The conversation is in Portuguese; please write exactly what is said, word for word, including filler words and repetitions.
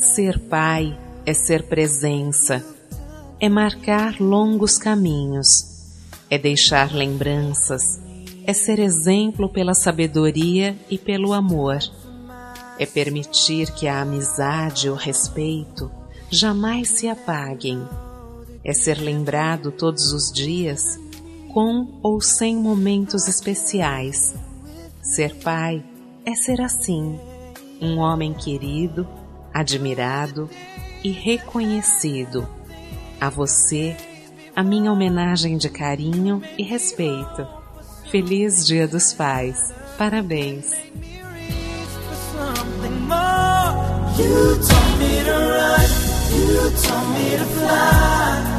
Ser pai é ser presença, é marcar longos caminhos, é deixar lembranças, é ser exemplo pela sabedoria e pelo amor, é permitir que a amizade e o respeito jamais se apaguem, é ser lembrado todos os dias, com ou sem momentos especiais. Ser pai é ser assim, um homem querido, admirado e reconhecido. A você, a minha homenagem de carinho e respeito. Feliz Dia dos Pais. Parabéns. You told me to run, you told me to fly.